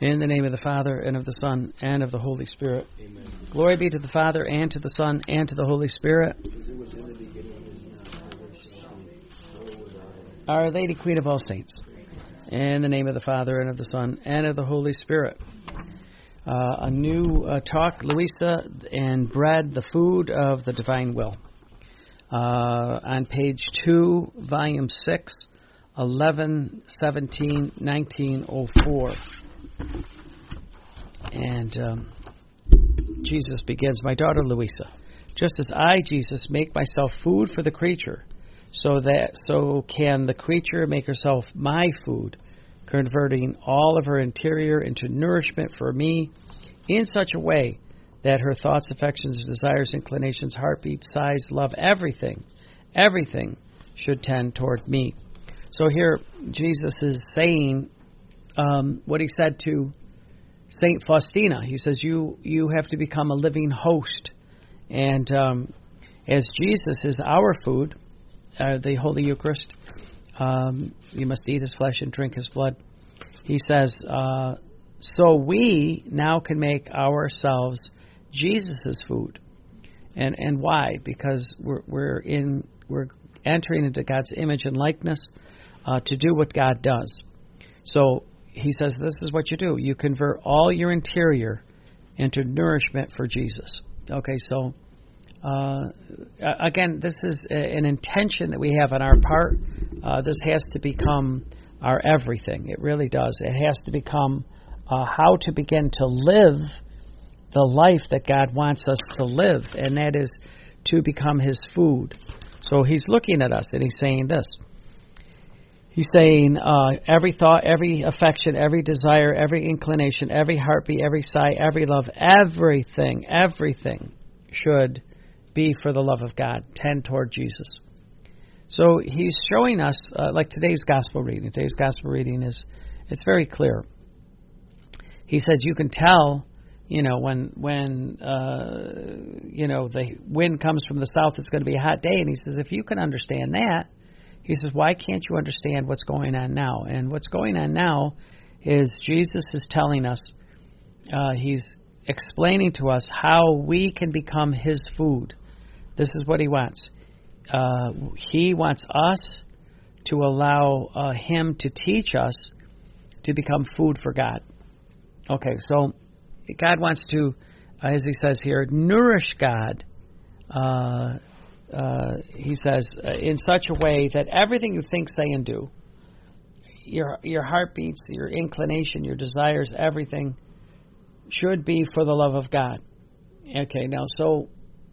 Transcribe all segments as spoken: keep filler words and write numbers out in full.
In the name of the Father, and of the Son, and of the Holy Spirit. Amen. Glory be to the Father, and to the Son, and to the Holy Spirit. Our Lady, Queen of all saints. In the name of the Father, and of the Son, and of the Holy Spirit. Uh, a new uh, talk, Louisa and Bread, the Food of the Divine Will. Uh, on page two, volume six, eleven seventeen nineteen oh four. And um, Jesus begins, My daughter Louisa, just as I, Jesus, make myself food for the creature, so that so can the creature make herself my food, converting all of her interior into nourishment for me in such a way that her thoughts, affections, desires, inclinations, heartbeat, sighs, love, everything, everything should tend toward me. So here Jesus is saying um, what he said to Saint Faustina. He says, you you have to become a living host. And um, as Jesus is our food, uh, the Holy Eucharist, um, you must eat his flesh and drink his blood. He says, uh, so we now can make ourselves Jesus' food. And and why? Because we're we're in we're entering into God's image and likeness uh, to do what God does. So he says this is what you do. You convert all your interior into nourishment for Jesus. Okay, so uh, again, this is an intention that we have on our part. Uh, this has to become our everything. It really does. It has to become uh, how to begin to live the life that God wants us to live, and that is to become his food. So he's looking at us and he's saying this. He's saying uh, every thought, every affection, every desire, every inclination, every heartbeat, every sigh, every love, everything, everything should be for the love of God, tend toward Jesus. So he's showing us, uh, like today's gospel reading. Today's gospel reading is, it's very clear. He says you can tell, you know, when when uh, you know the wind comes from the south, it's going to be a hot day. And he says if you can understand that, he says, why can't you understand what's going on now? And what's going on now is Jesus is telling us, uh, he's explaining to us how we can become his food. This is what he wants. Uh, he wants us to allow uh, him to teach us to become food for God. Okay, so God wants to, uh, as he says here, nourish God. Uh, uh, he says, uh, in such a way that everything you think, say, and do, your your heartbeats, your inclination, your desires, everything should be for the love of God. Okay, now, so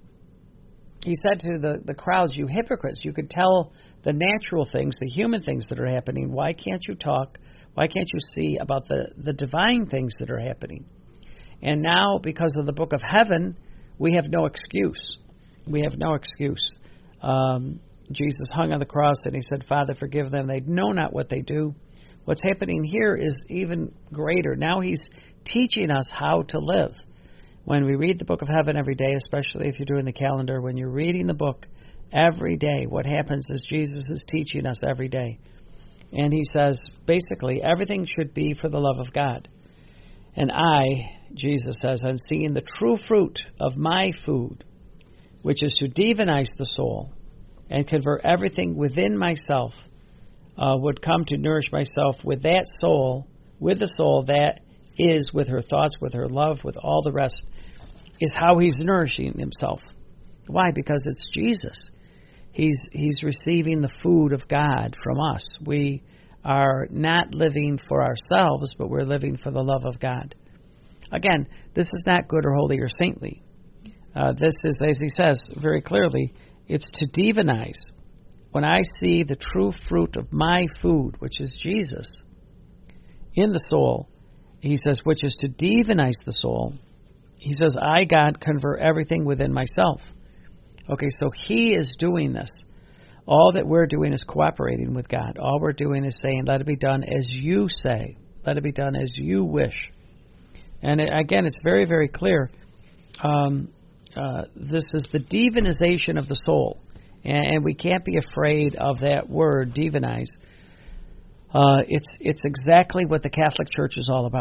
he said to the, the crowds, you hypocrites, you could tell the natural things, the human things that are happening. Why can't you talk? Why can't you see about the, the divine things that are happening? And now, because of the book of heaven, we have no excuse. We have no excuse. Um, Jesus hung on the cross and he said, Father, forgive them. They know not what they do. What's happening here is even greater. Now he's teaching us how to live. When we read the book of heaven every day, especially if you're doing the calendar, when you're reading the book every day, what happens is Jesus is teaching us every day. And he says, basically, everything should be for the love of God. And I, Jesus says, I'm seeing the true fruit of my food, which is to divinize the soul and convert everything within myself, uh, would come to nourish myself with that soul, with the soul that is, with her thoughts, with her love, with all the rest, is how he's nourishing himself. Why? Because it's Jesus. He's he's receiving the food of God from us. We are not living for ourselves, but we're living for the love of God. Again, this is not good or holy or saintly. Uh, this is, as he says very clearly, it's to divinize. When I see the true fruit of my food, which is Jesus, in the soul, he says, which is to divinize the soul, he says, I, God, convert everything within myself. Okay, so he is doing this. All that we're doing is cooperating with God. All we're doing is saying, let it be done as you say. Let it be done as you wish. And again, it's very, very clear. Um, uh, this is the divinization of the soul. And we can't be afraid of that word, divinize. Uh, it's it's exactly what the Catholic Church is all about.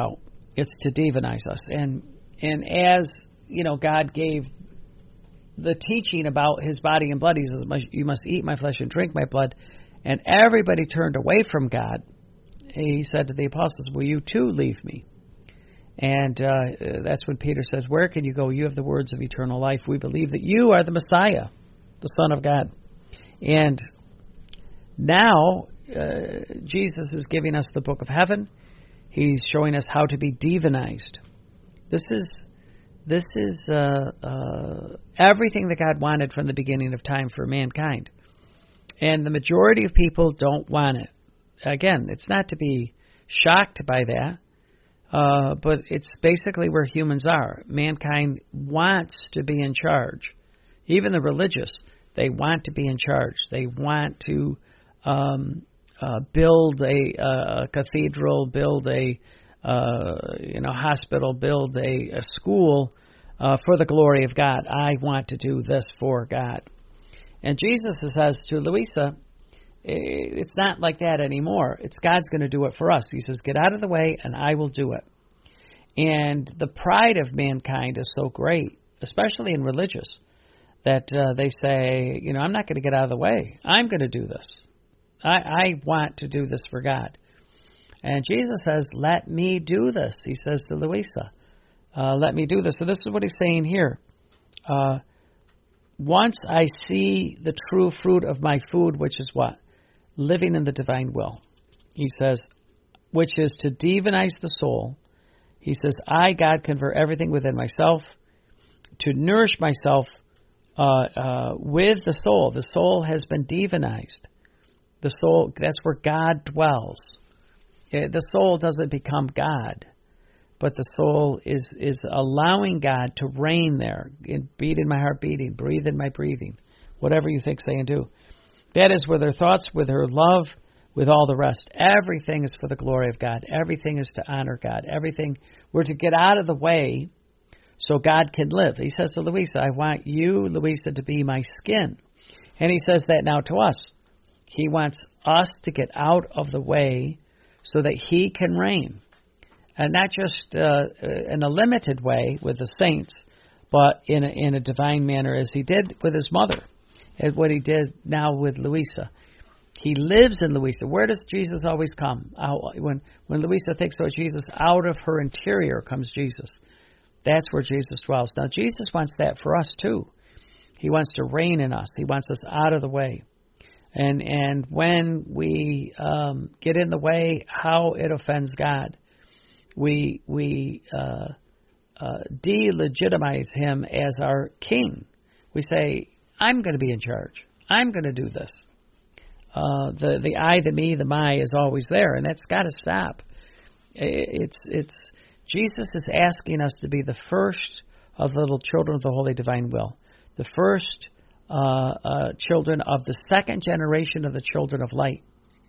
It's to divinize us. And and as, you know, God gave the teaching about his body and blood, he says, you must eat my flesh and drink my blood. And everybody turned away from God. He said to the apostles, will you too leave me? And uh, that's when Peter says, where can you go? You have the words of eternal life. We believe that you are the Messiah, the Son of God. And now uh, Jesus is giving us the book of heaven. He's showing us how to be divinized. This is this is uh, uh, everything that God wanted from the beginning of time for mankind. And the majority of people don't want it. Again, it's not to be shocked by that, uh, but it's basically where humans are. Mankind wants to be in charge. Even the religious, they want to be in charge. They want to um, uh, build a, a cathedral, build a uh, you know hospital, build a, a school uh, for the glory of God. I want to do this for God. And Jesus says to Louisa, it's not like that anymore. It's God's going to do it for us. He says, get out of the way and I will do it. And the pride of mankind is so great, especially in religious, that uh, they say, you know, I'm not going to get out of the way. I'm going to do this. I, I want to do this for God. And Jesus says, let me do this. He says to Louisa, uh, let me do this. So this is what he's saying here. Uh, once I see the true fruit of my food, which is what? Living in the divine will. He says, which is to divinize the soul. He says, I, God, convert everything within myself to nourish myself uh, uh, with the soul. The soul has been divinized. The soul, that's where God dwells. The soul doesn't become God, but the soul is, is allowing God to reign there. Beat in my heart beating, breathe in my breathing, whatever you think, say, and do. That is with her thoughts, with her love, with all the rest. Everything is for the glory of God. Everything is to honor God. Everything, we're to get out of the way so God can live. He says to Louisa, I want you, Louisa, to be my skin. And he says that now to us. He wants us to get out of the way so that he can reign. And not just uh, in a limited way with the saints, but in a, in a divine manner as he did with his mother. And what he did now with Louisa. He lives in Louisa. Where does Jesus always come? Out, when, when Louisa thinks about Jesus, out of her interior comes Jesus. That's where Jesus dwells. Now, Jesus wants that for us, too. He wants to reign in us. He wants us out of the way. And and when we um, get in the way, how it offends God. We, we uh, uh, delegitimize him as our king. We say, I'm going to be in charge. I'm going to do this. Uh, the the I, the me, the my is always there, and that's got to stop. It's it's Jesus is asking us to be the first of the little children of the holy divine will, the first uh, uh, children of the second generation of the children of light.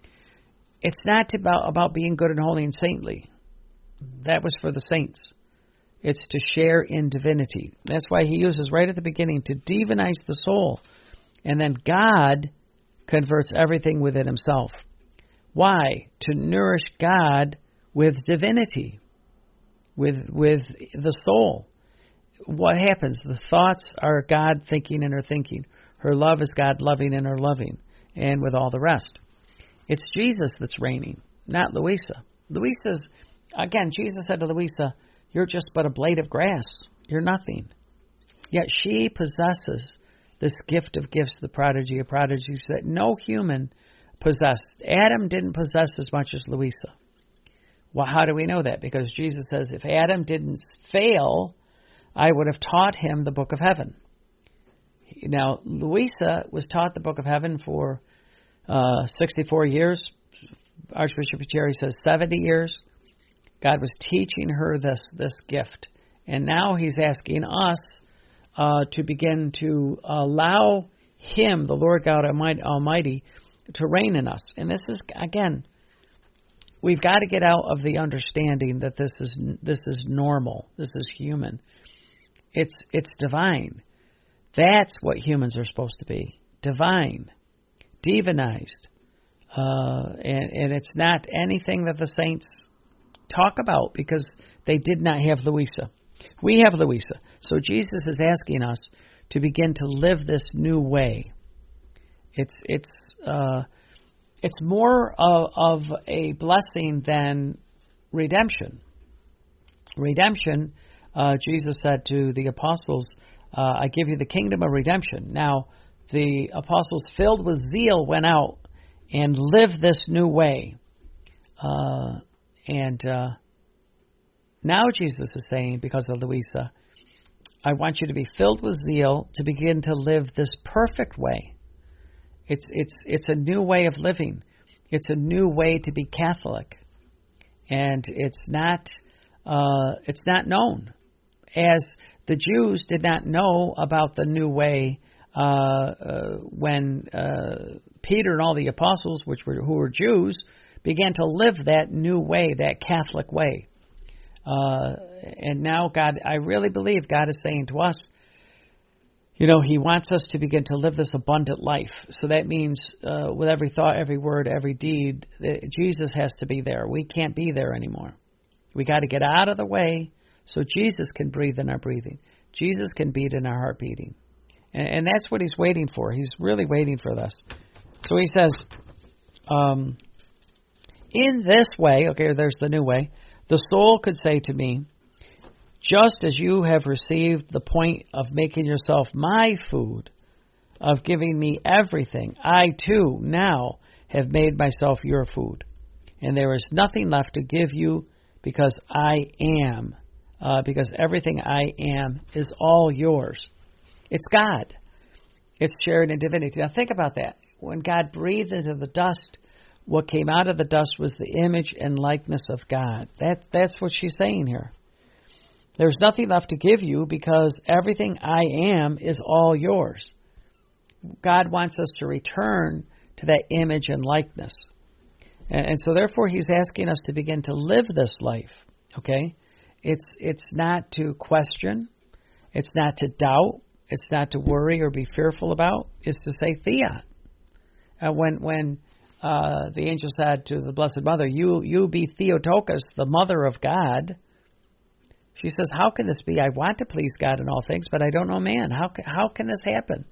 It's not about about being good and holy and saintly. That was for the saints. It's to share in divinity. That's why he uses right at the beginning to divinize the soul. And then God converts everything within himself. Why? To nourish God with divinity, with with the soul. What happens? The thoughts are God thinking in her thinking. Her love is God loving in her loving. And with all the rest. It's Jesus that's reigning, not Louisa. Louisa's, again, Jesus said to Louisa, you're just but a blade of grass. You're nothing. Yet she possesses this gift of gifts, the prodigy of prodigies, that no human possessed. Adam didn't possess as much as Louisa. Well, how do we know that? Because Jesus says, if Adam didn't fail, I would have taught him the book of heaven. Now, Louisa was taught the book of heaven for uh, sixty-four years. Archbishop Cherry says seventy years. God was teaching her this this gift. And now he's asking us uh, to begin to allow him, the Lord God Almighty, to reign in us. And this is, again, we've got to get out of the understanding that this is this is normal. This is human. It's it's divine. That's what humans are supposed to be. Divine. Divinized. Uh, and, and it's not anything that the saints talk about because they did not have Louisa. We have Louisa. So Jesus is asking us to begin to live this new way. It's it's uh, it's more of, of a blessing than redemption. Redemption, uh, Jesus said to the apostles, uh, I give you the kingdom of redemption. Now, the apostles filled with zeal went out and lived this new way. Uh, and uh, now Jesus is saying, because of Louisa, I want you to be filled with zeal to begin to live this perfect way. It's it's it's a new way of living. It's a new way to be Catholic, and it's not uh, it's not known, as the Jews did not know about the new way uh, uh, when uh, Peter and all the apostles, which were who were Jews, began to live that new way, that Catholic way. Uh, and now God, I really believe God is saying to us, you know, He wants us to begin to live this abundant life. So that means uh, with every thought, every word, every deed, Jesus has to be there. We can't be there anymore. We got to get out of the way so Jesus can breathe in our breathing. Jesus can beat in our heart beating. And, and that's what He's waiting for. He's really waiting for this. So He says, um, in this way, okay, there's the new way, the soul could say to me, just as you have received the point of making yourself my food, of giving me everything, I too now have made myself your food. And there is nothing left to give you because I am, uh, because everything I am is all yours. It's God. It's shared in divinity. Now think about that. When God breathed into the dust, what came out of the dust was the image and likeness of God. That, that's what she's saying here. There's nothing left to give you because everything I am is all yours. God wants us to return to that image and likeness. And, and so therefore He's asking us to begin to live this life. Okay? It's it's not to question. It's not to doubt. It's not to worry or be fearful about. It's to say fiat. Uh, when when uh, the angel said to the Blessed Mother, you, you be Theotokos, the Mother of God, she says, how can this be? I want to please God in all things, but I don't know man. How, how can this happen?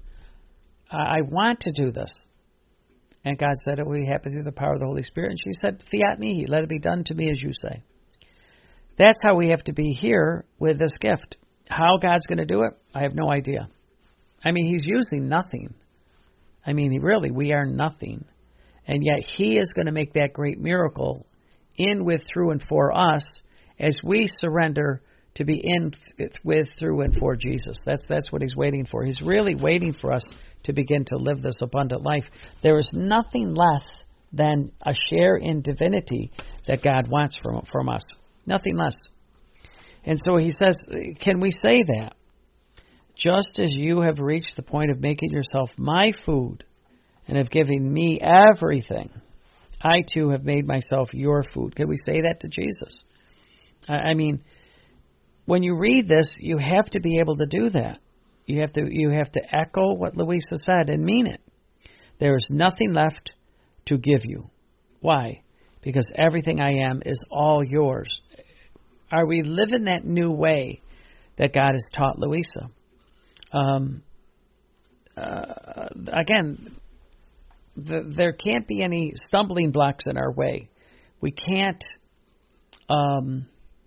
I want to do this. And God said it would happen through the power of the Holy Spirit. And she said, fiat mihi, let it be done to me as you say. That's how we have to be here with this gift. How God's going to do it, I have no idea. I mean, He's using nothing. I mean, really, we are nothing. And yet He is going to make that great miracle in, with, through, and for us as we surrender to be in, with, through, and for Jesus. That's that's what He's waiting for. He's really waiting for us to begin to live this abundant life. There is nothing less than a share in divinity that God wants from, from us. Nothing less. And so He says, can we say that? Just as you have reached the point of making yourself my food and have given me everything, I too have made myself your food. Can we say that to Jesus? I mean, when you read this, you have to be able to do that. You have to you have to echo what Louisa said and mean it. There is nothing left to give you. Why? Because everything I am is all yours. Are we living that new way that God has taught Louisa? Um, uh, again, the, there can't be any stumbling blocks in our way. We can't um,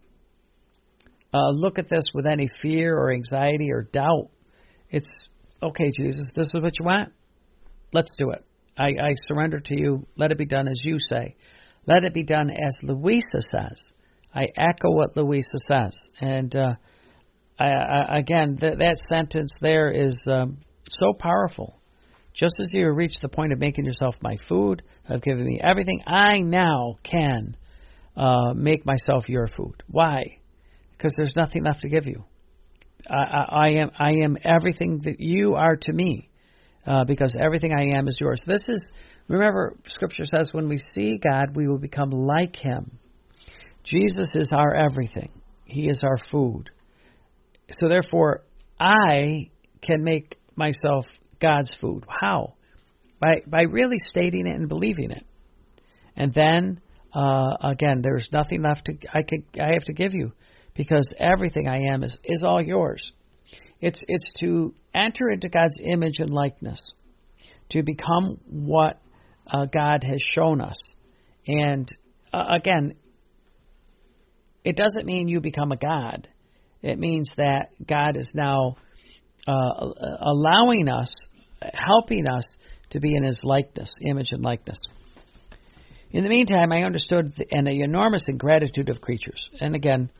uh, look at this with any fear or anxiety or doubt. It's, okay, Jesus, this is what you want. Let's do it. I, I surrender to you. Let it be done as you say. Let it be done as Louisa says. I echo what Louisa says. And uh, I, I, again, th- that sentence there is um, so powerful. Just as you have reached the point of making yourself my food, have given me everything, I now can uh, make myself your food. Why? Because there's nothing left to give you. I, I, I am I am everything that you are to me, uh, because everything I am is yours. This is, remember, Scripture says when we see God, we will become like Him. Jesus is our everything. He is our food. So therefore, I can make myself God's food. How? By by really stating it and believing it. And then uh, again, there's nothing left to I could I have to give you, because everything I am is, is all yours. It's it's to enter into God's image and likeness, to become what uh, God has shown us. And uh, again, it doesn't mean you become a god. It means that God is now uh, allowing us, helping us to be in His likeness, image and likeness. In the meantime, I understood the, and the enormous ingratitude of creatures. And again,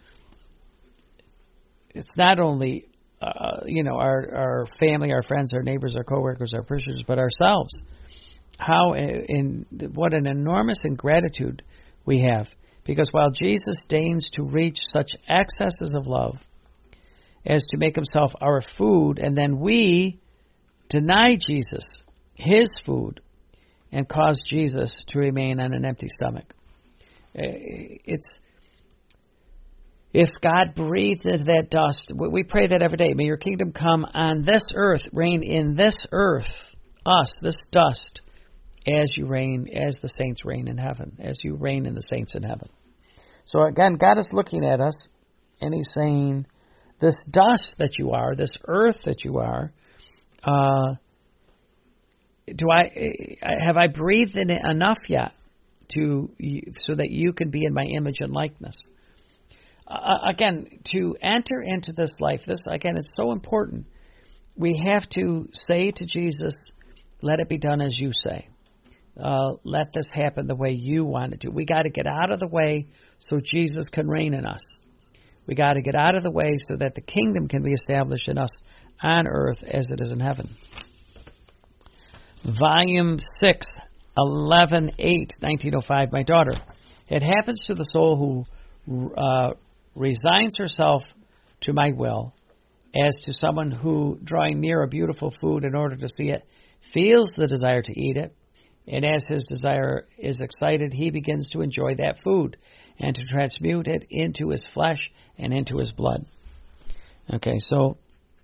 it's not only uh, you know our our family, our friends, our neighbors, our coworkers, our parishioners, but ourselves. How in, in what an enormous ingratitude we have. Because while Jesus deigns to reach such excesses of love as to make Himself our food, and then we deny Jesus His food and cause Jesus to remain on an empty stomach. It's, if God breathed into that dust, we pray that every day, may your kingdom come on this earth, reign in this earth, us, this dust, as you reign, as the saints reign in heaven, as you reign in the saints in heaven. So again, God is looking at us, and He's saying, this dust that you are, this earth that you are, uh, do I have I breathed in it enough yet to so that you can be in my image and likeness? Uh, again, to enter into this life, this again is so important. We have to say to Jesus, "Let it be done as you say. Uh, let this happen the way you want it to." We got to get out of the way so Jesus can reign in us. We got to get out of the way so that the kingdom can be established in us on earth as it is in heaven. Volume six, eleven eight, nineteen oh five, my daughter. It happens to the soul who uh, resigns herself to my will, as to someone who, drawing near a beautiful food in order to see it, feels the desire to eat it, and as his desire is excited, he begins to enjoy that food and to transmute it into his flesh and into his blood. Okay, so,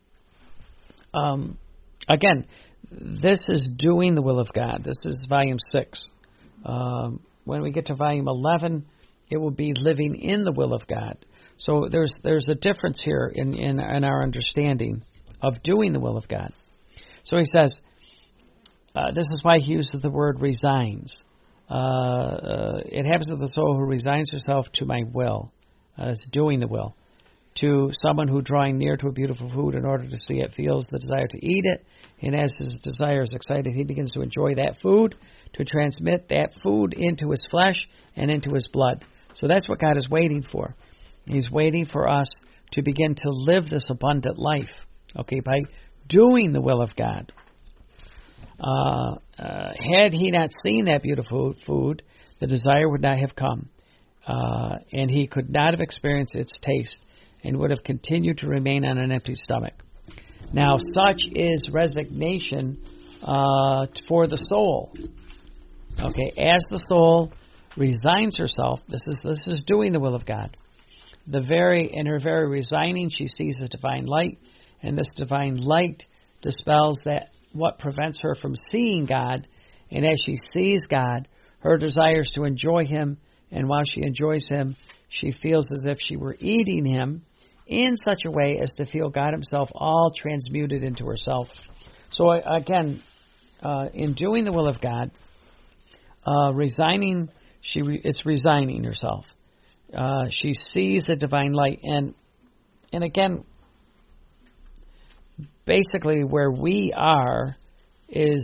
um, again, this is doing the will of God. This is volume six. Um, when we get to volume eleven, it will be living in the will of God. So there's there's a difference here in, in, in our understanding of doing the will of God. So he says, uh, this is why he uses the word resigns. Uh, uh, it happens to the soul who resigns herself to my will, uh, it's doing the will. To someone who, drawing near to a beautiful food in order to see it, feels the desire to eat it, and as his desire is excited, he begins to enjoy that food, to transmit that food into his flesh and into his blood. So that's what God is waiting for. He's waiting for us to begin to live this abundant life, okay, by doing the will of God. Uh, uh, had he not seen that beautiful food, the desire would not have come, uh, and he could not have experienced its taste, and would have continued to remain on an empty stomach. Now, such is resignation uh, for the soul. Okay, as the soul resigns herself, this is this is doing the will of God. The very in her very resigning, she sees a divine light, and this divine light dispels that what prevents her from seeing God. And as she sees God, her desires to enjoy Him, and while she enjoys Him, she feels as if she were eating Him in such a way as to feel God Himself all transmuted into herself. So again, uh, in doing the will of God, uh, resigning, she re- it's resigning herself. Uh, she sees the divine light, and and again, basically where we are is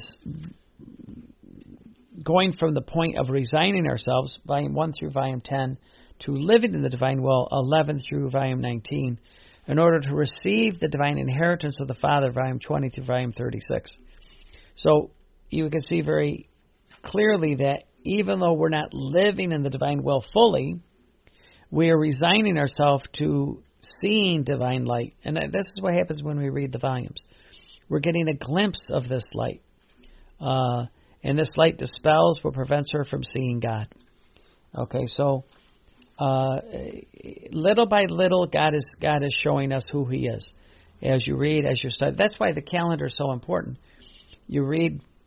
going from the point of resigning ourselves, volume one through volume ten, to living in the divine will, eleven through volume nineteen, in order to receive the divine inheritance of the Father, volume twenty through volume thirty-six. So you can see very clearly that even though we're not living in the divine will fully, we are resigning ourselves to seeing divine light. And this is what happens when we read the volumes. We're getting a glimpse of this light. Uh, and this light dispels what prevents her from seeing God. Okay, so Uh, little by little, God is God is showing us who He is. As you read, as you study, that's why the calendar is so important. You read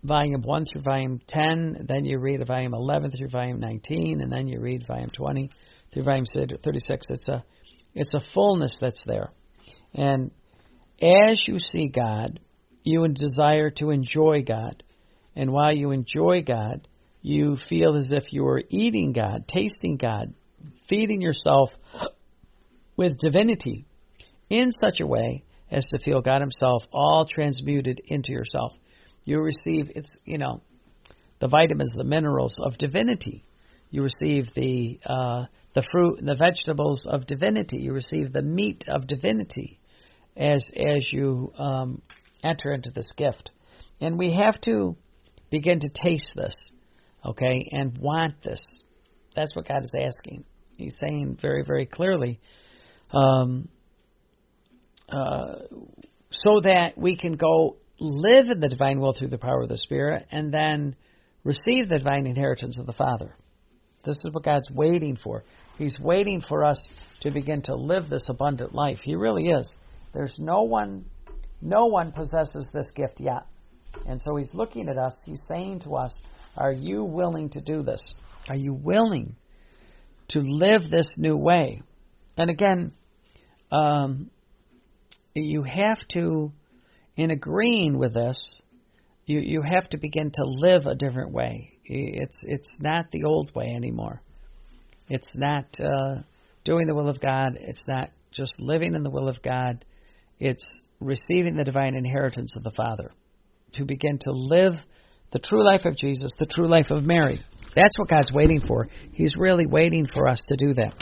volume one through volume ten, then you read volume eleven through volume nineteen, and then you read volume twenty through volume thirty-six. It's a, it's a fullness that's there. And as you see God, you desire to enjoy God. And while you enjoy God, you feel as if you are eating God, tasting God, feeding yourself with divinity in such a way as to feel God himself all transmuted into yourself. You receive, it's, you know, the vitamins, the minerals of divinity. You receive the uh, the fruit and the vegetables of divinity. You receive the meat of divinity as as you um, enter into this gift. And we have to begin to taste this, okay, and want this. That's what God is asking. He's saying very, very clearly, um, uh, so that we can go live in the divine will through the power of the Spirit and then receive the divine inheritance of the Father. This is what God's waiting for. He's waiting for us to begin to live this abundant life. He really is. There's no one, no one possesses this gift yet. And so he's looking at us. He's saying to us, are you willing to do this? Are you willing to live this new way? And again, um, you have to, in agreeing with this, you, you have to begin to live a different way. It's it's not the old way anymore. It's not uh, doing the will of God. It's not just living in the will of God. It's receiving the divine inheritance of the Father. To begin to live the true life of Jesus, the true life of Mary. That's what God's waiting for. He's really waiting for us to do that.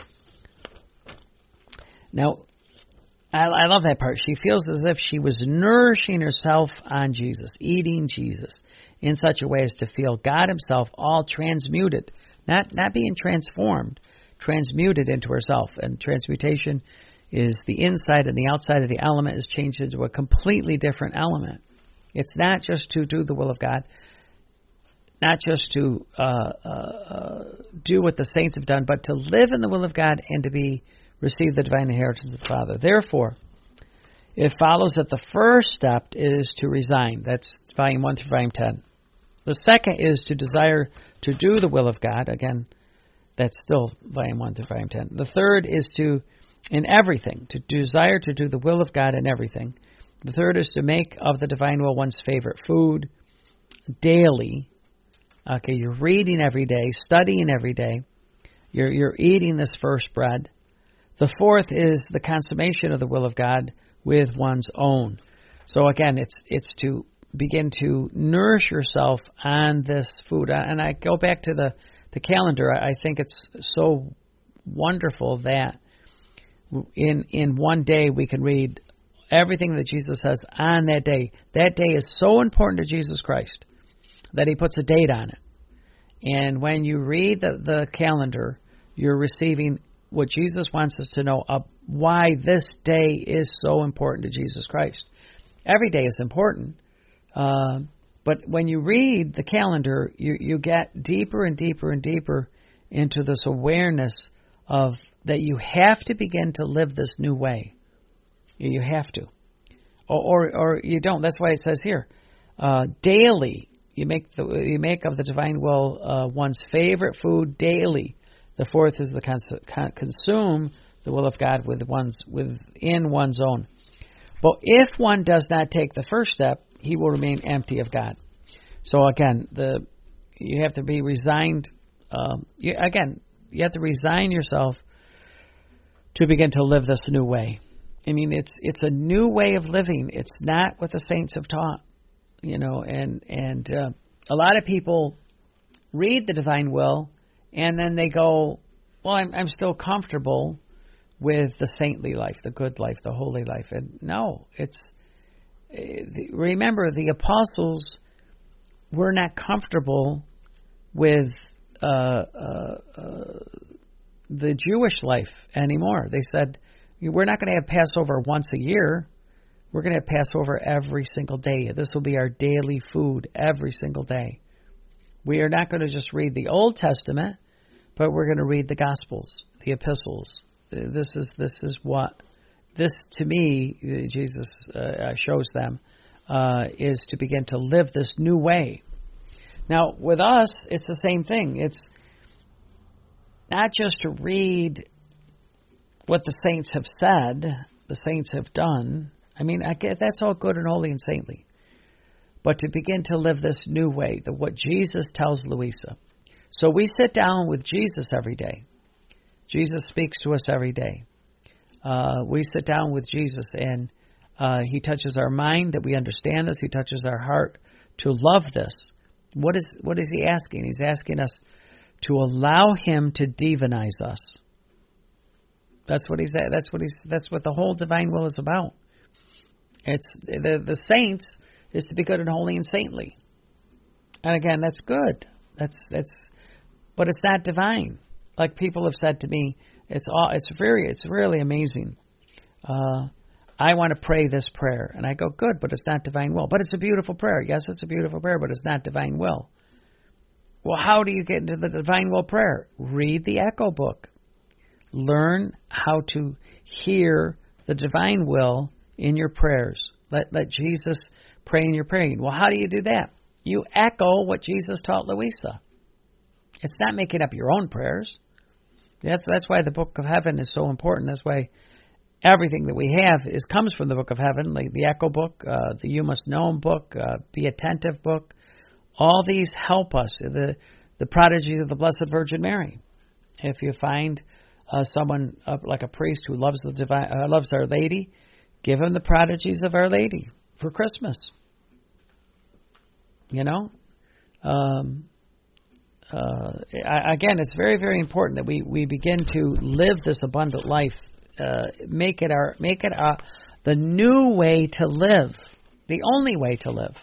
Now, I, I love that part. She feels as if she was nourishing herself on Jesus, eating Jesus, in such a way as to feel God himself all transmuted, not not being transformed, transmuted into herself. And transmutation is the inside and the outside of the element is changed into a completely different element. It's not just to do the will of God, not just to uh, uh, uh, do what the saints have done, but to live in the will of God and to be receive the divine inheritance of the Father. Therefore, it follows that the first step is to resign. That's volume one through volume ten. The second is to desire to do the will of God. Again, that's still volume one through volume ten. The third is to, in everything, to desire to do the will of God in everything. The third is to make of the divine will one's favorite food daily. Okay, you're reading every day, studying every day. You're you're eating this first bread. The fourth is the consummation of the will of God with one's own. So again, it's it's to begin to nourish yourself on this food. And I go back to the, the calendar. I think it's so wonderful that in in one day we can read everything that Jesus says on that day. That day is so important to Jesus Christ that he puts a date on it. And when you read the, the calendar, you're receiving what Jesus wants us to know of why this day is so important to Jesus Christ. Every day is important, uh, but when you read the calendar, you, you get deeper and deeper and deeper into this awareness of that you have to begin to live this new way. You have to. Or, or, or you don't. That's why it says here, uh, daily, you make the you make of the divine will uh, one's favorite food daily. The fourth is the cons- con- consume the will of God with one's within one's own. But if one does not take the first step, he will remain empty of God. So again, the you have to be resigned. Um, you, again, you have to resign yourself to begin to live this new way. I mean, it's it's a new way of living. It's not what the saints have taught, you know. And and uh, a lot of people read the divine will, and then they go, "Well, I'm I'm still comfortable with the saintly life, the good life, the holy life." And no, it's remember the apostles were not comfortable with uh, uh, uh, the Jewish life anymore. They said, we're not going to have Passover once a year. We're going to have Passover every single day. This will be our daily food every single day. We are not going to just read the Old Testament, but we're going to read the Gospels, the epistles. This is this is what, this to me, Jesus uh, shows them, uh, is to begin to live this new way. Now, with us, it's the same thing. It's not just to read what the saints have said, the saints have done. I mean, I get, that's all good and holy and saintly. But to begin to live this new way, the, what Jesus tells Louisa. So we sit down with Jesus every day. Jesus speaks to us every day. Uh, we sit down with Jesus, and uh, He touches our mind that we understand this. He touches our heart to love this. What is what is He asking? He's asking us to allow Him to divinize us. That's what He's. That's what He's. That's what the whole divine will is about. It's the the saints is to be good and holy and saintly. And again, that's good. That's that's, but it's not divine. Like people have said to me, it's all. It's very. It's really amazing. Uh, I want to pray this prayer, and I go, good, but it's not divine will. But it's a beautiful prayer. Yes, it's a beautiful prayer, but it's not divine will. Well, how do you get into the divine will prayer? Read the Echo Book. Learn how to hear the divine will in your prayers. Let let Jesus pray in your praying. Well, how do you do that? You echo what Jesus taught Louisa. It's not making up your own prayers. That's that's why the Book of Heaven is so important. That's why everything that we have is comes from the Book of Heaven, like the Echo Book, uh, the You Must Know Him book, uh, Be Attentive book. All these help us. The the prodigies of the Blessed Virgin Mary. If you find uh, someone uh, like a priest who loves the divine, uh, loves Our Lady, give him the prodigies of Our Lady for Christmas. You know, um, uh, again, it's very, very important that we, we begin to live this abundant life. Uh, make it our make it our, the new way to live, the only way to live.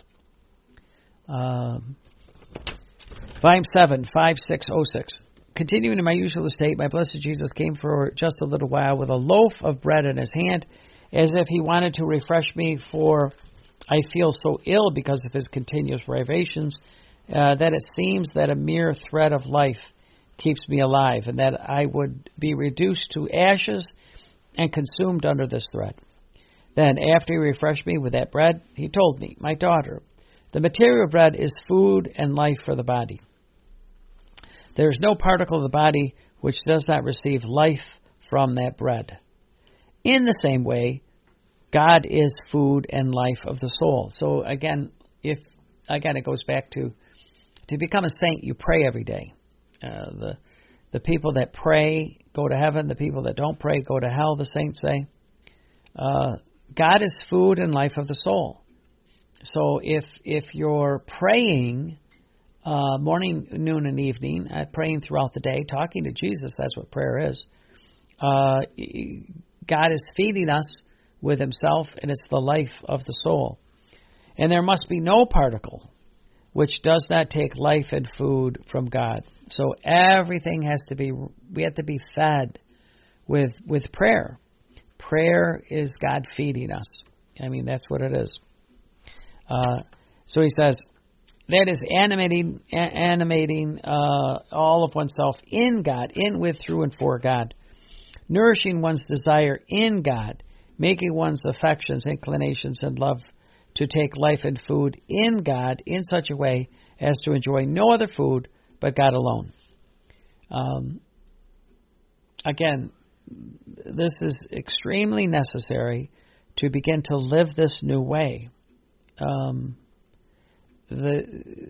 Um, Volume seven, five six oh six. Continuing in my usual estate, my blessed Jesus came for just a little while with a loaf of bread in his hand, as if he wanted to refresh me, for I feel so ill because of his continuous privations, uh, that it seems that a mere thread of life keeps me alive, and that I would be reduced to ashes and consumed under this thread. Then, after he refreshed me with that bread, he told me, my daughter, the material bread is food and life for the body. There is no particle of the body which does not receive life from that bread. In the same way, God is food and life of the soul. So again, if again it goes back to to become a saint, you pray every day. Uh, the the people that pray go to heaven. The people that don't pray go to hell. The saints say, uh, God is food and life of the soul. So if if you're praying uh, morning, noon, and evening, uh, praying throughout the day, talking to Jesus, that's what prayer is. Uh, God is feeding us with himself, and it's the life of the soul. And there must be no particle which does not take life and food from God. So everything has to be, we have to be fed with with prayer. Prayer is God feeding us. I mean, that's what it is. Uh, so he says, that is animating, a- animating uh, all of oneself in God, in, with, through, and for God. Nourishing one's desire in God, making one's affections, inclinations, and love to take life and food in God in such a way as to enjoy no other food but God alone. Um, again, this is extremely necessary to begin to live this new way. Um, the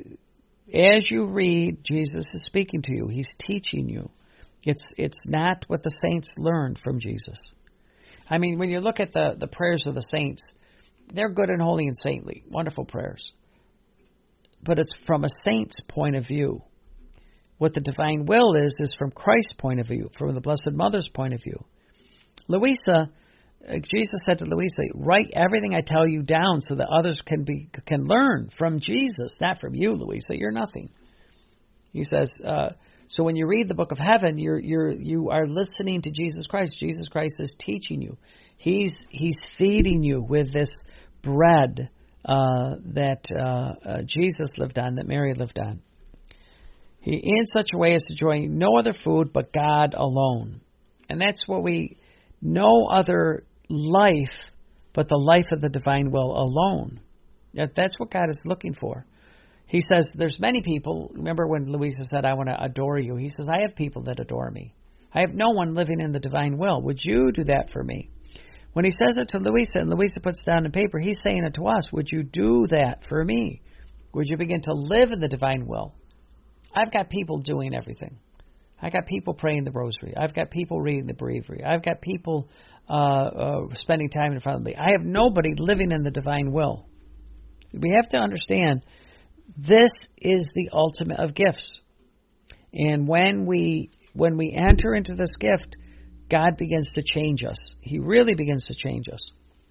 as you read, Jesus is speaking to you. He's teaching you. It's it's not what the saints learned from Jesus. I mean, when you look at the, the prayers of the saints, they're good and holy and saintly, wonderful prayers. But it's from a saint's point of view. What the divine will is, is from Christ's point of view, from the Blessed Mother's point of view. Louisa, Jesus said to Louisa, write everything I tell you down so that others can be can learn from Jesus, not from you, Louisa. You're nothing. He says, uh, so when you read the Book of Heaven, you're you're you are listening to Jesus Christ. Jesus Christ is teaching you. He's he's feeding you with this bread uh, that uh, uh, Jesus lived on, that Mary lived on. He in such a way as to enjoy no other food but God alone, and that's what we no other life but the life of the divine will alone. That that's what God is looking for. He says, there's many people. Remember when Louisa said, I want to adore you? He says, I have people that adore me. I have no one living in the divine will. Would you do that for me? When he says it to Louisa, and Louisa puts down in paper, he's saying it to us. Would you do that for me? Would you begin to live in the divine will? I've got people doing everything. I've got people praying the rosary. I've got people reading the breviary. I've got people uh, uh, spending time in front of me. I have nobody living in the divine will. We have to understand this is the ultimate of gifts. And when we when we enter into this gift, God begins to change us. He really begins to change us.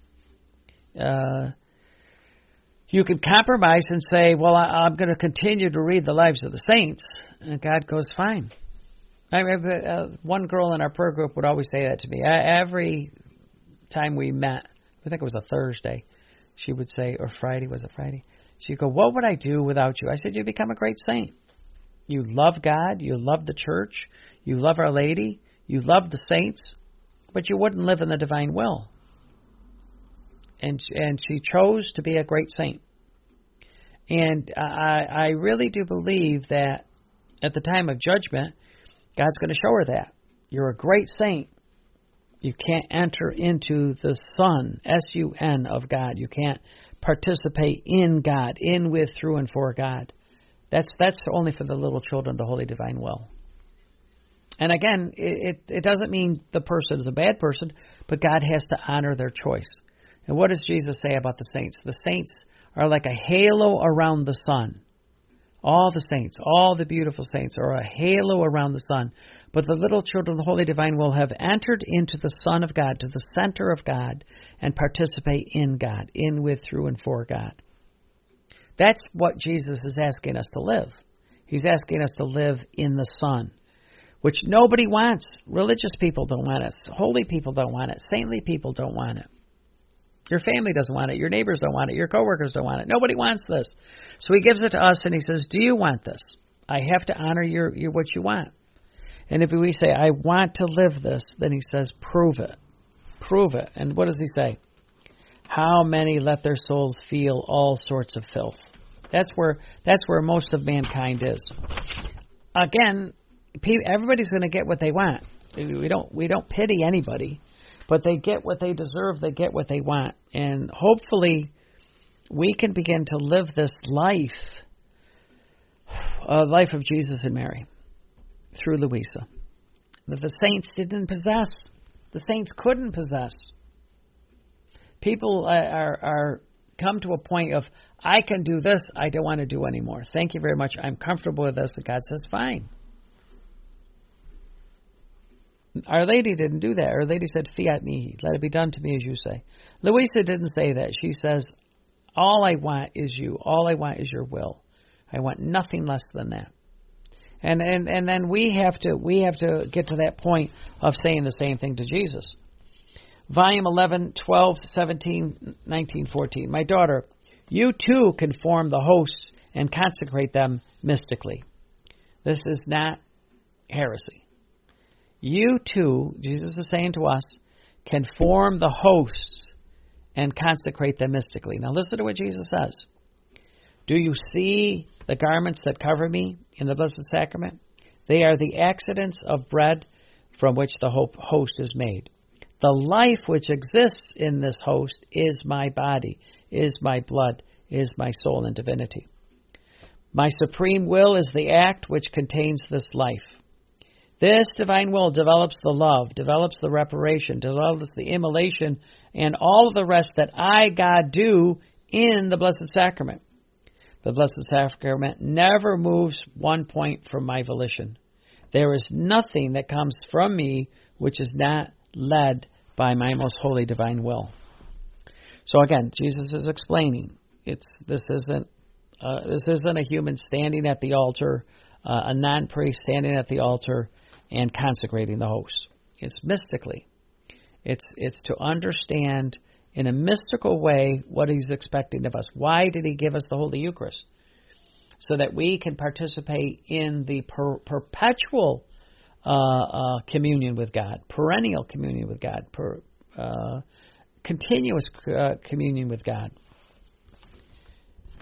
Uh, you can compromise and say, well, I, I'm going to continue to read the lives of the saints. And God goes, fine. I remember uh, one girl in our prayer group would always say that to me. I, every time we met, I think it was a Thursday, she would say, or Friday, was it Friday? She'd go, what would I do without you? I said, you become a great saint. You love God. You love the church. You love Our Lady. You love the saints. But you wouldn't live in the divine will. And and she chose to be a great saint. And I, I really do believe that at the time of judgment, God's going to show her that. You're a great saint. You can't enter into the Son, S U N, of God. You can't participate in God, in, with, through, and for God. That's that's only for the little children of the Holy Divine Will. And again, it, it, it doesn't mean the person is a bad person, but God has to honor their choice. And what does Jesus say about the saints? The saints are like a halo around the sun. All the saints, all the beautiful saints are a halo around the sun. But the little children of the Holy Divine Will have entered into the Son of God, to the center of God, and participate in God, in, with, through, and for God. That's what Jesus is asking us to live. He's asking us to live in the Son, which nobody wants. Religious people don't want it. Holy people don't want it. Saintly people don't want it. Your family doesn't want it. Your neighbors don't want it. Your coworkers don't want it. Nobody wants this. So he gives it to us and he says, do you want this? I have to honor your, your what you want. And if we say, I want to live this, then he says, prove it. Prove it. And what does he say? How many let their souls feel all sorts of filth? That's where that's where most of mankind is. Again, everybody's going to get what they want. We don't we don't pity anybody, but they get what they deserve. They get what they want, and hopefully, we can begin to live this life, a life of Jesus and Mary, through Louisa, that the saints didn't possess. The saints couldn't possess. People are, are come to a point of, I can do this, I don't want to do anymore. Thank you very much, I'm comfortable with this. And God says, fine. Our Lady didn't do that. Our Lady said, fiat mihi, let it be done to me as you say. Louisa didn't say that. She says, all I want is you. All I want is your will. I want nothing less than that. And and, and then we have to we have to get to that point of saying the same thing to Jesus. Volume eleven, twelve, seventeen, nineteen, fourteen. My daughter, you too can form the hosts and consecrate them mystically. This is not heresy. You too, Jesus is saying to us, can form the hosts and consecrate them mystically. Now listen to what Jesus says. Do you see the garments that cover me in the Blessed Sacrament? They are the accidents of bread from which the host is made. The life which exists in this host is my body, is my blood, is my soul and divinity. My supreme will is the act which contains this life. This divine will develops the love, develops the reparation, develops the immolation, and all of the rest that I, God, do in the Blessed Sacrament. The Blessed Sacrament never moves one point from my volition. There is nothing that comes from me which is not led by my most holy divine will. So again, Jesus is explaining. It's this isn't uh, this isn't a human standing at the altar, uh, a non-priest standing at the altar and consecrating the host. It's mystically. It's it's to understand in a mystical way what he's expecting of us. Why did he give us the Holy Eucharist? So that we can participate in the per- perpetual uh, uh, communion with God, perennial communion with God, per, uh, continuous uh, communion with God.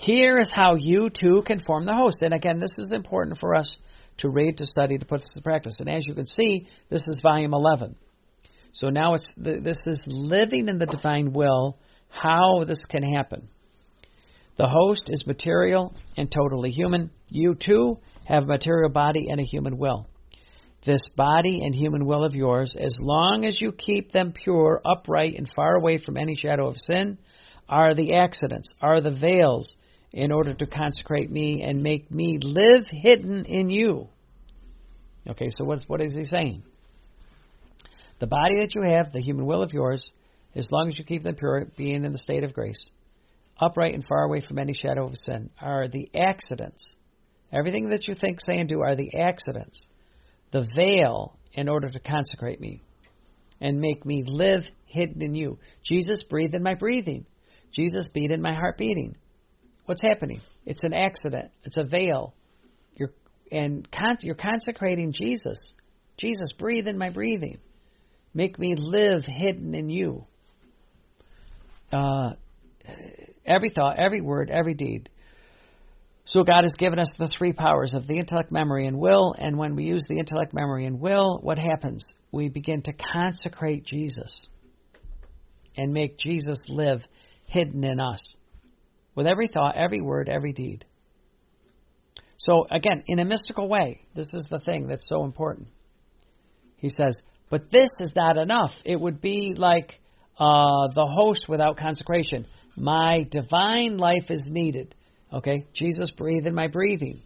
Here is how you too can form the host. And again, this is important for us to read, to study, to put this to practice. And as you can see, this is volume eleven. So now it's this is living in the divine will, how this can happen. The host is material and totally human. You too have a material body and a human will. This body and human will of yours, as long as you keep them pure, upright, and far away from any shadow of sin, are the accidents, are the veils, in order to consecrate me and make me live hidden in you. Okay, so what's, what is he saying? The body that you have, the human will of yours, as long as you keep them pure, being in the state of grace, upright and far away from any shadow of sin, are the accidents. Everything that you think, say, and do are the accidents. The veil in order to consecrate me and make me live hidden in you. Jesus breathed in my breathing. Jesus beat in my heart beating. What's happening? It's an accident. It's a veil. You're and con- you're consecrating Jesus. Jesus, breathe in my breathing. Make me live hidden in you. Uh, every thought, every word, every deed. So God has given us the three powers of the intellect, memory, and will. And when we use the intellect, memory, and will, what happens? We begin to consecrate Jesus and make Jesus live hidden in us with every thought, every word, every deed. So again, in a mystical way, this is the thing that's so important. He says, but this is not enough. It would be like uh, the host without consecration. My divine life is needed. Okay, Jesus breathed in my breathing.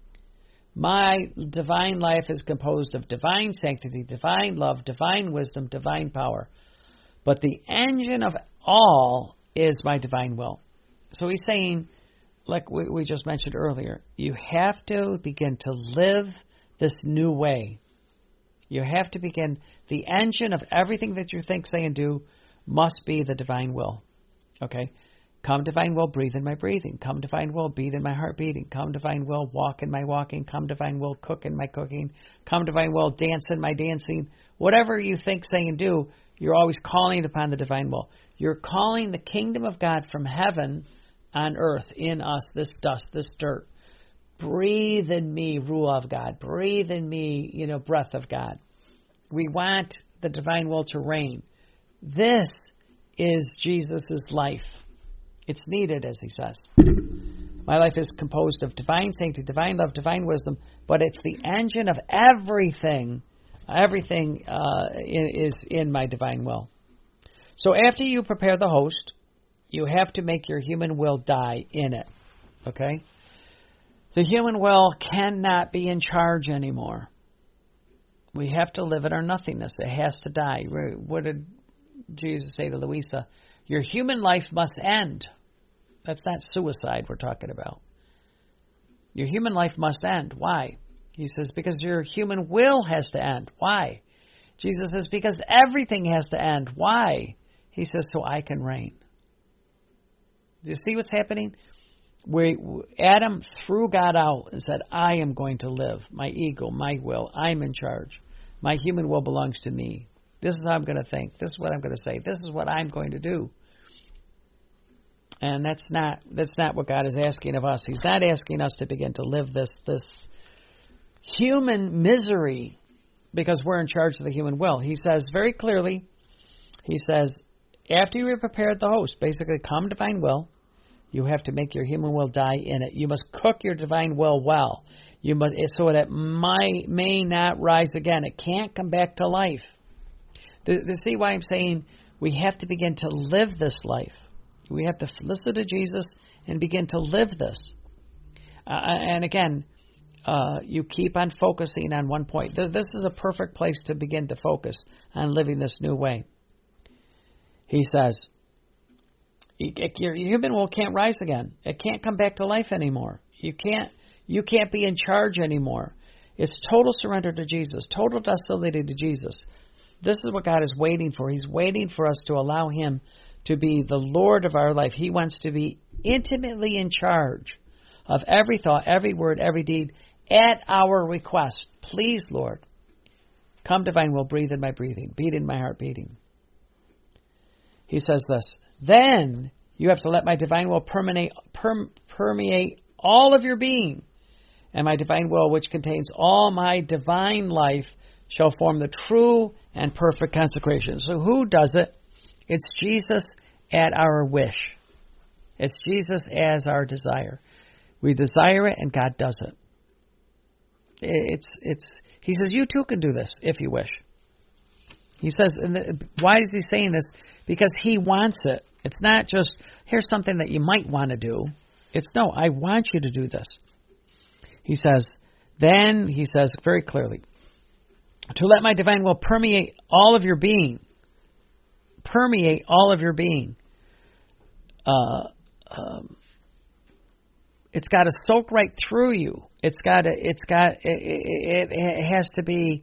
My divine life is composed of divine sanctity, divine love, divine wisdom, divine power. But the engine of all is my divine will. So he's saying, like we, we just mentioned earlier, you have to begin to live this new way. You have to begin, the engine of everything that you think, say, and do must be the divine will. Okay? Come divine will, breathe in my breathing. Come divine will, beat in my heart beating. Come divine will, walk in my walking. Come divine will, cook in my cooking. Come divine will, dance in my dancing. Whatever you think, say, and do, you're always calling upon the divine will. You're calling the kingdom of God from heaven on earth, in us, this dust, this dirt. Breathe in me, Ruah of God. Breathe in me, you know, breath of God. We want the divine will to reign. This is Jesus' life. It's needed, as he says. My life is composed of divine sanctity, divine love, divine wisdom, but it's the engine of everything. Everything uh, is in my divine will. So after you prepare the host, you have to make your human will die in it. Okay? The human will cannot be in charge anymore. We have to live in our nothingness. It has to die. What did Jesus say to Louisa? Your human life must end. That's not suicide we're talking about. Your human life must end. Why? He says, because your human will has to end. Why? Jesus says, because everything has to end. Why? He says, so I can reign. Do you see what's happening? Where Adam threw God out and said, I am going to live. My ego, my will, I'm in charge. My human will belongs to me. This is how I'm going to think. This is what I'm going to say. This is what I'm going to do. And that's not that's not what God is asking of us. He's not asking us to begin to live this this human misery because we're in charge of the human will. He says very clearly, he says, after you have prepared the host, basically come divine will, you have to make your human will die in it. You must cook your divine will well. You must so that it might, may not rise again. It can't come back to life. You see why I'm saying we have to begin to live this life. We have to listen to Jesus and begin to live this. Uh, and again, uh, you keep on focusing on one point. This is a perfect place to begin to focus on living this new way. He says, your human will can't rise again. It can't come back to life anymore. You can't, you can't be in charge anymore. It's total surrender to Jesus, total docility to Jesus. This is what God is waiting for. He's waiting for us to allow Him to be the Lord of our life. He wants to be intimately in charge of every thought, every word, every deed at our request. Please, Lord, come divine will, breathe in my breathing, beat in my heart beating. He says this, then You have to let my divine will permeate, perm, permeate all of your being. And my divine will, which contains all my divine life, shall form the true and perfect consecration. So who does it? It's Jesus at our wish. It's Jesus as our desire. We desire it, and God does it. It's it's. He says, you too can do this if you wish. He says, and why is he saying this? Because he wants it. It's not just, here's something that you might want to do. It's, no, I want you to do this. He says, then, he says very clearly, to let my divine will permeate all of your being. Permeate all of your being. Uh, um, it's got to soak right through you. It's got to, it's got, it, it, it has to be,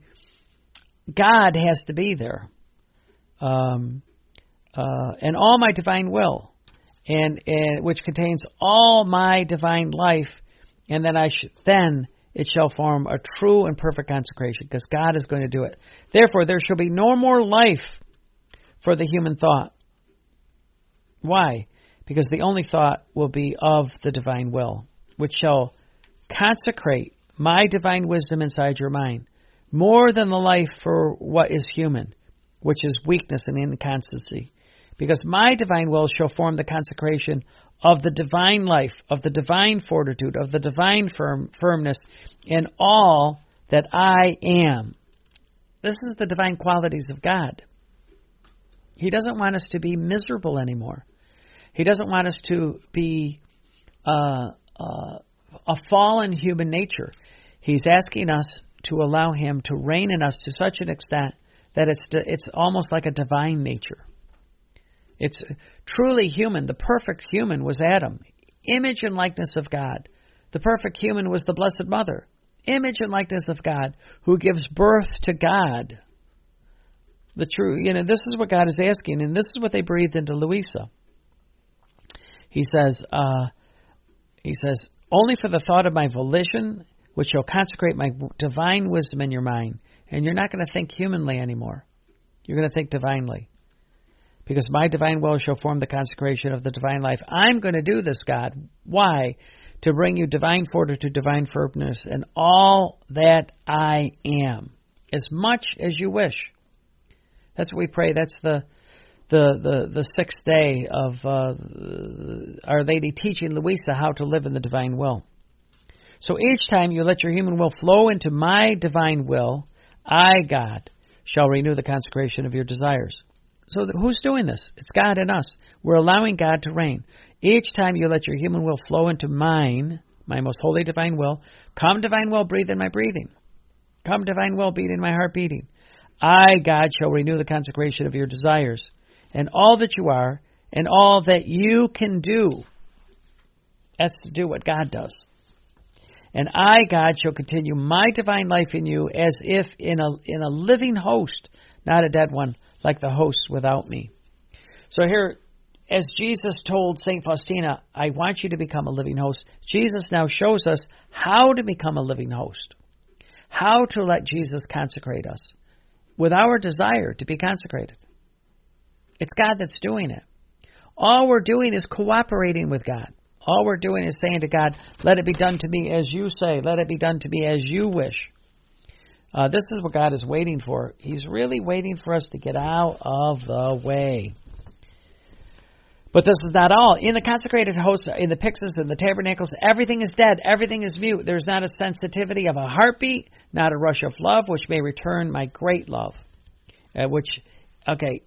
God has to be there. Um, uh, and all my divine will, and, and which contains all my divine life, and then I sh- then it shall form a true and perfect consecration, because God is going to do it. Therefore, there shall be no more life for the human thought. Why? Because the only thought will be of the divine will, which shall consecrate my divine wisdom inside your mind, more than the life for what is human, which is weakness and inconstancy. Because my divine will shall form the consecration of the divine life, of the divine fortitude, of the divine firm, firmness in all that I am. This is the divine qualities of God. He doesn't want us to be miserable anymore. He doesn't want us to be uh, uh, a fallen human nature. He's asking us to allow him to reign in us to such an extent that it's it's almost like a divine nature. It's truly human. The perfect human was Adam, image and likeness of God. The perfect human was the Blessed Mother, image and likeness of God, who gives birth to God. The true, you know, this is what God is asking, and this is what they breathed into Louisa. He says, uh, he says, only for the thought of my volition, which shall consecrate my divine wisdom in your mind. And you're not going to think humanly anymore. You're going to think divinely. Because my divine will shall form the consecration of the divine life. I'm going to do this, God. Why? To bring you divine fortitude, divine firmness, and all that I am, as much as you wish. That's what we pray. That's the the the, the sixth day of uh, Our Lady teaching Louisa how to live in the divine will. So each time you let your human will flow into my divine will, I, God, shall renew the consecration of your desires. So who's doing this? It's God in us. We're allowing God to reign. Each time you let your human will flow into mine, my most holy divine will, come divine will, breathe in my breathing. Come divine will, beat in my heart beating. I, God, shall renew the consecration of your desires, and all that you are, and all that you can do. That's to do what God does. And I, God, shall continue my divine life in you as if in a in a living host, not a dead one, like the hosts without me. So here, as Jesus told Saint Faustina, I want you to become a living host, Jesus now shows us how to become a living host, how to let Jesus consecrate us with our desire to be consecrated. It's God that's doing it. All we're doing is cooperating with God. All we're doing is saying to God, let it be done to me as you say. Let it be done to me as you wish. Uh, this is what God is waiting for. He's really waiting for us to get out of the way. But this is not all. In the consecrated hosts, in the pyxes, in the tabernacles, everything is dead. Everything is mute. There's not a sensitivity of a heartbeat, not a rush of love, which may return my great love. Uh, which, okay,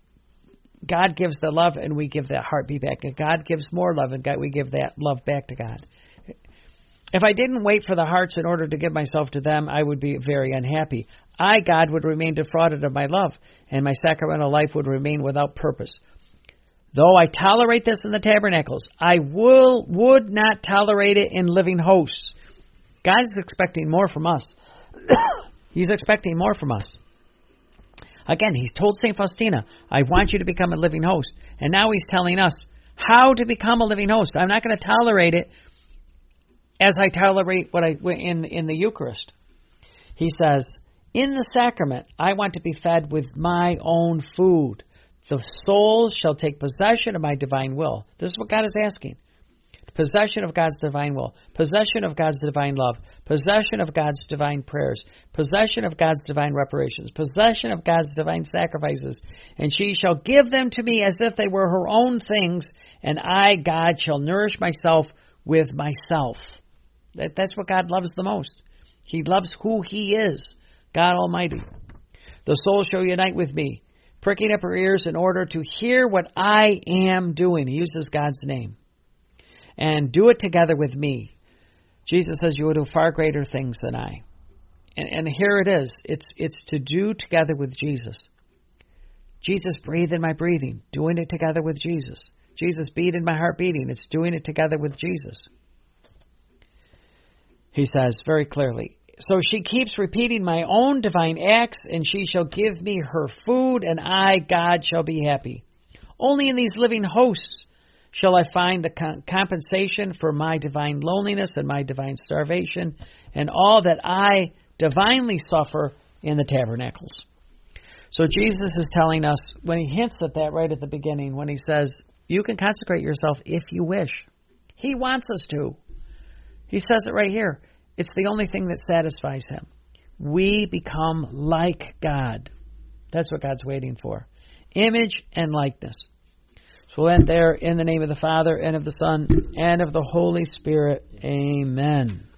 God gives the love and we give that heartbeat back. And God gives more love and God, we give that love back to God. If I didn't wait for the hearts in order to give myself to them, I would be very unhappy. I, God, would remain defrauded of my love, and my sacramental life would remain without purpose. Though I tolerate this in the tabernacles, I will would not tolerate it in living hosts. God is expecting more from us. He's expecting more from us. Again, he's told Saint Faustina, I want you to become a living host. And now he's telling us how to become a living host. I'm not going to tolerate it as I tolerate what I in in the Eucharist. He says, in the sacrament, I want to be fed with my own food. The soul shall take possession of my divine will. This is what God is asking. Possession of God's divine will. Possession of God's divine love. Possession of God's divine prayers. Possession of God's divine reparations. Possession of God's divine sacrifices. And she shall give them to me as if they were her own things, and I, God, shall nourish myself with myself. That, that's what God loves the most. He loves who He is, God Almighty. The soul shall unite with me, pricking up her ears in order to hear what I am doing. He uses God's name. And do it together with me. Jesus says you will do far greater things than I. And, and here it is. It's, it's to do together with Jesus. Jesus breathed in my breathing, doing it together with Jesus. Jesus beat in my heart beating. It's doing it together with Jesus. He says very clearly, so she keeps repeating my own divine acts, and she shall give me her food, and I, God, shall be happy. Only in these living hosts shall I find the con- compensation for my divine loneliness and my divine starvation, and all that I divinely suffer in the tabernacles. So Jesus is telling us, when he hints at that right at the beginning, when he says, you can consecrate yourself if you wish. He wants us to. He says it right here. It's the only thing that satisfies him. We become like God. That's what God's waiting for. Image and likeness. So we'll end there in the name of the Father, and of the Son, and of the Holy Spirit. Amen.